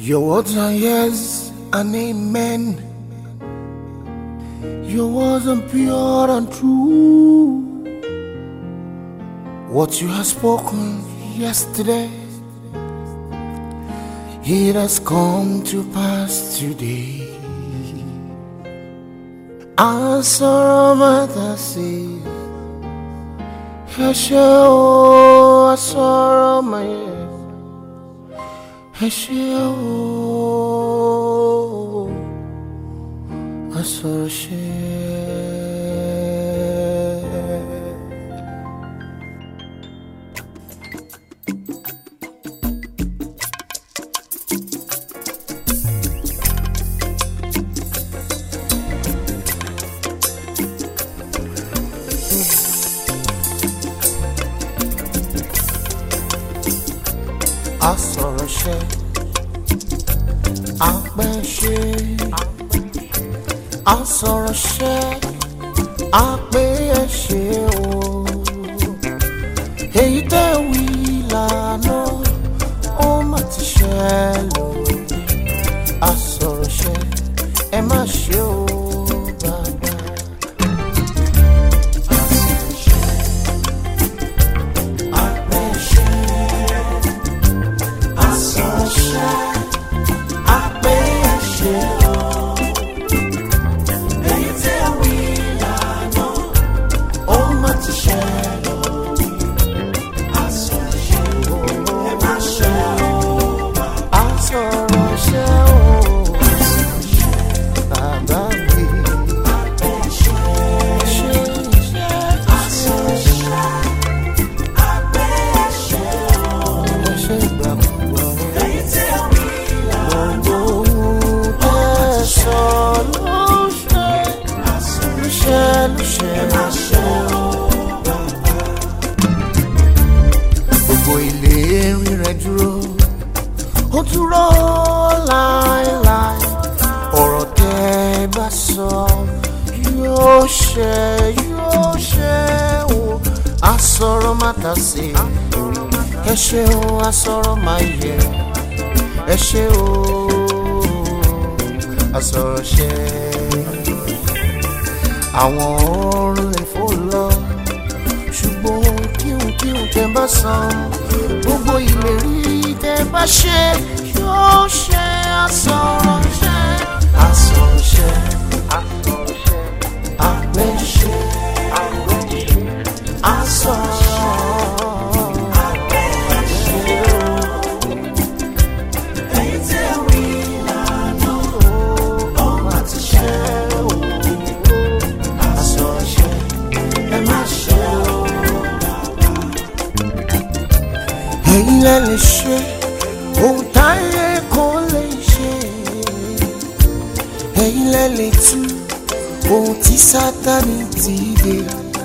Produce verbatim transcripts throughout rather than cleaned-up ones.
Your words are yes and amen. Your words are pure and true. What you have spoken yesterday, it has come to pass today. Answer mother say, Hashem, answer my Hashem, answer Asọ̀rọ̀ṣẹ́, apẹ́ṣẹ́, asọ̀rọ̀ṣẹ́, apẹ́ṣẹ́ o. Èyí tẹ́ wí lánàá, ó mà ti ṣẹ lónìí. Asọ̀rọ̀ṣẹ́, ẹ má ṣe o bàbá. Gbogbo ìlérí rẹ̀ dúró, ó dúró láéláé. Ọ̀rọ̀ tẹ́ bá sọ yóò ṣẹ, yóò ṣẹ o. Asọ̀rọ̀ má ta sí, ẹ ṣé o. Asọ̀rọ̀ má yẹ, ẹ ṣé o. Asọ̀rọ̀ṣẹ́. Àwọn ọ̀run lè fò lọ, ṣùgbọ́n kíhun kíhun tẹ́ bá san, gbogbo ìlérí tẹ́ bá ṣe yóò ṣe. Asọ̀rọ̀ṣẹ́, asọ̀rọ̀ṣẹ́, asọ̀rọ̀ṣẹ́, apẹ́ṣẹ́, apẹ́ṣẹ́, asọ̀rọ̀. Ẹ̀yin lẹ lè ṣe ohun táyé kò lè ṣe. Ẹ̀yin lẹ lè tú ohun tí Sátánì ti dè.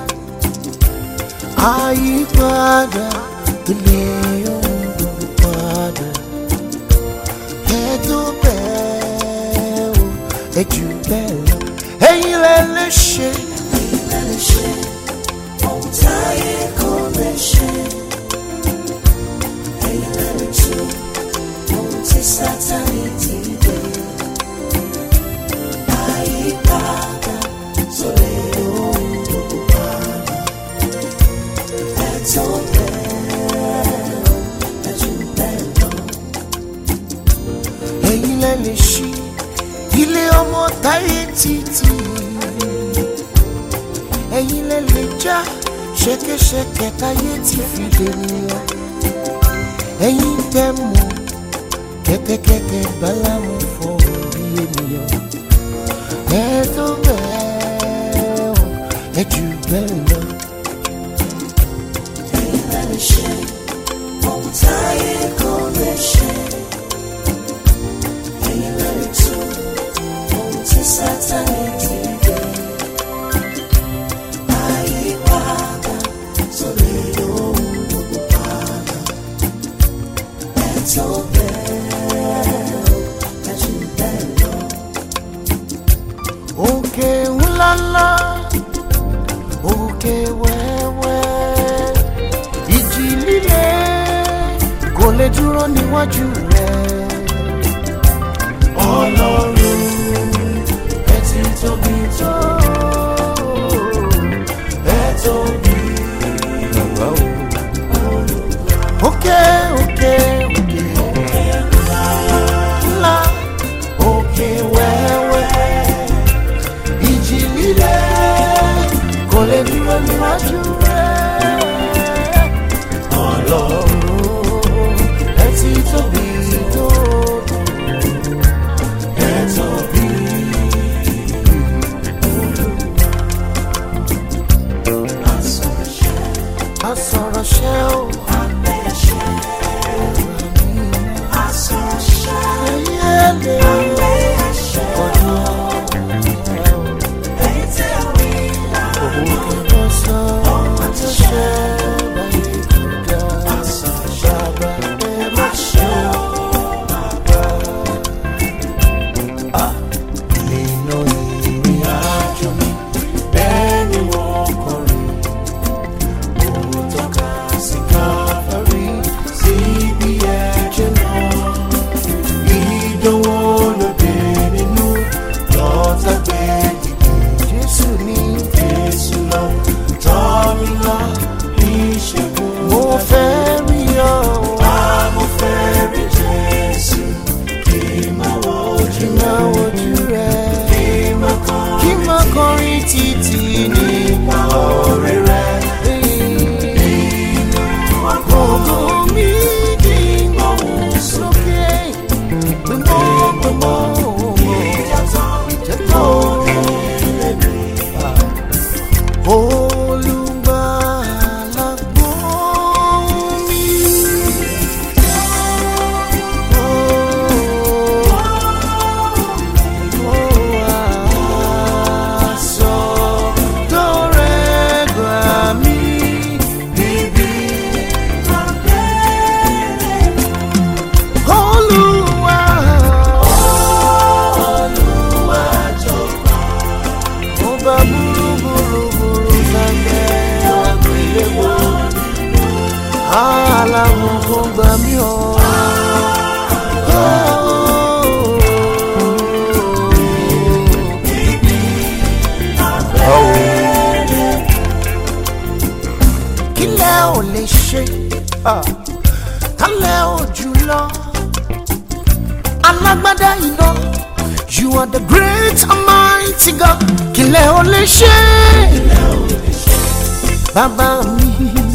Àyípadà tó lè ohun gbogbo padà. Ẹ tó bẹ́ẹ̀ o, ẹ jù bẹ́ẹ̀ lọ. Ẹ̀yin lẹ lè ṣe. Ẹ̀yin lẹ lè ṣe ohun táyé kò lè ṣe. Sátánì ti dé, àyípadà tó lè ohun gbogbo padà. Ẹ tó bẹ́ẹ̀, ẹ jù bẹ́ẹ̀ lọ. Ẹ̀yin lẹ lè ṣí ilé ọmọ táyé títì. Ẹ̀yin lẹ lè já ṣẹ̀kẹ̀ṣẹ̀kẹ̀ táyé ti fi dè nìyẹn. Ẹ̀yin tẹ́ mọ̀ kẹ́kẹ́kẹ́kẹ́ bálámù fún orí ènìyàn. Ẹ tó bẹ́ẹ̀ o, ẹ jù bẹ́ẹ̀ lọ. Ẹ̀yin lẹ lè ṣe ohun táyé kò lè ṣe. Ẹ̀yin lẹ lè tú ohun tí Sátánì ti dè. Àyípadà tó lè ohun gbogbo padà. Ẹ tó bẹ́ẹ̀. Òkè ńláńlá, òkè wẹ́wẹ́, ìjì líle kò lè dúró níwájú rẹ̀. Ọlọ́run ẹ ti tóbi tó, ẹ tóbi bàbá o. Òkè òkè òkè ńlá, òkè wẹ́wẹ́, ìjì líle kò lè dúró níwájú rẹ̀. Ọlọ́run ẹ ti tóbi tó, ẹ tóbi. Asọ̀rọ̀ṣẹ́ o, aláwọ̀ kò gbà mí o. Kílẹ̀ ò lè ṣe, kálẹ̀ ò jùlọ, alágbádá iná. You are the great and mighty God. Kílẹ̀ ò lè ṣe, bàbá mi.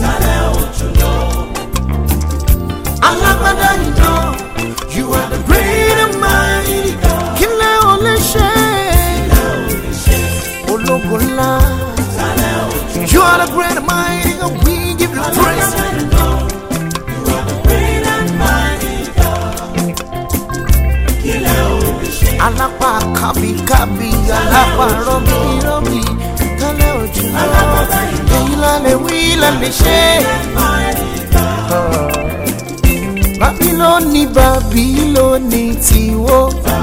Alágbádá iná. You are the great and mighty God. Kílẹ̀ ò lè ṣe, ológo ńlá. You are the great and mighty God. We give you praise. You are the great and mighty God. Kílẹ̀ ò lè ṣe. Alápá kábíkábí, alápá rọ́bìrọ́bì, kálẹ̀ ojú lọ. Èyí lálẹ́ wí lálẹ́ ṣe. Bábílónì, Bábílónì tiwó.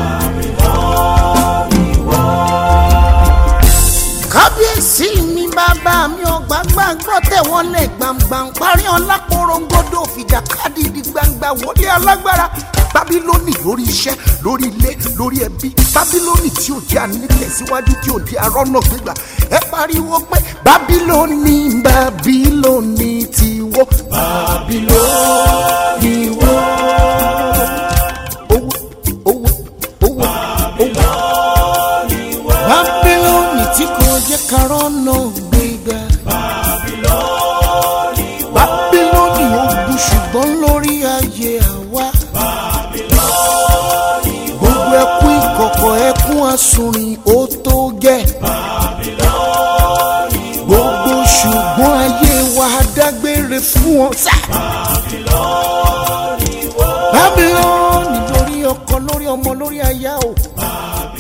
Kábíyèsí mi bàbá mi ò gbàgbà gbọ́ tẹ̀wọ́n lẹ̀ gbàngbàng parí ọlá porongodo fìjà kádìdì gbangba wọlé alágbára. Bábílónì lórí iṣẹ́, lórí ilé, lórí ẹbí. Bábílónì tí ò jẹ́ ànítẹ̀síwájú, tí ò jẹ́ arọ́nà gbígbà. Ẹ pariwo pé Bábílónì, Bábílónì tiwó. Bábílónì wó. Owó, owó, owó, owó. Bábílónì tí kò jẹ́ karọ́nà gbígbà. Bábílónì ogun ṣùgbọ́n lórí ayé àwa. Gbogbo ẹkún ìkọ̀kọ̀, ẹkún àsunrin ó tó gẹ̀. Gbogbo ṣùgbọ́n ayé wa dágbére fún ọ sá. Bábílónì lórí ọkọ, lórí ọmọ, lórí aya o.